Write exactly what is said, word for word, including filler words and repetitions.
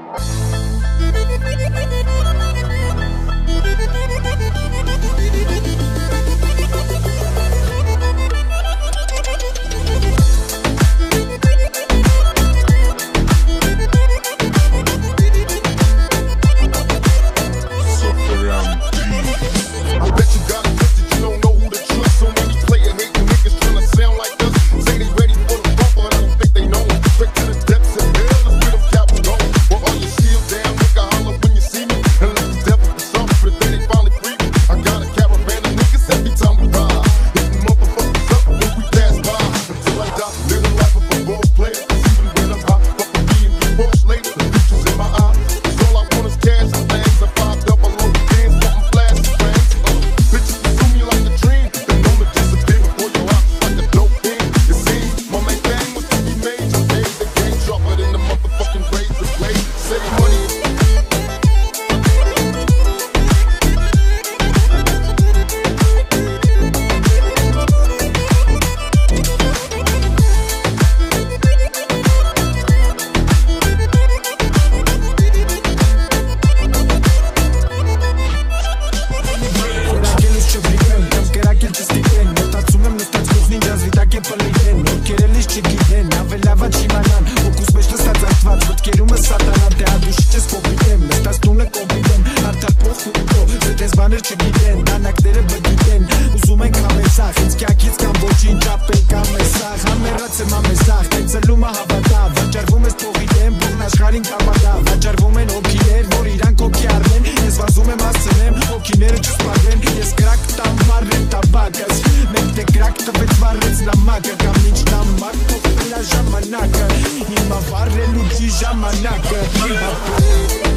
բաներ չգիտեն, դանակները բգիտեն Ուզում ենք համեսախ, ինձ կյակից կամ ոչին ճապենք ամեսախ Համերած եմ ամեսախ, տեն ծլումը հավատա Վաճարվում ես փողի դեմ, փողն աշխարին կապատա Վաճարվում են հոգիներ, որ իրանք հոգի առնեն Ես վազում եմ ասցնեմ, հոգիները չսպարվեն Ես կրակ տամ վարրեմ տաբակս Մենք թե կրակ տվեց վարրեց նամակը Կամ ինչ նամակ փոխվել ա ժամանակը Հիմա վարրելու չի ժամանակը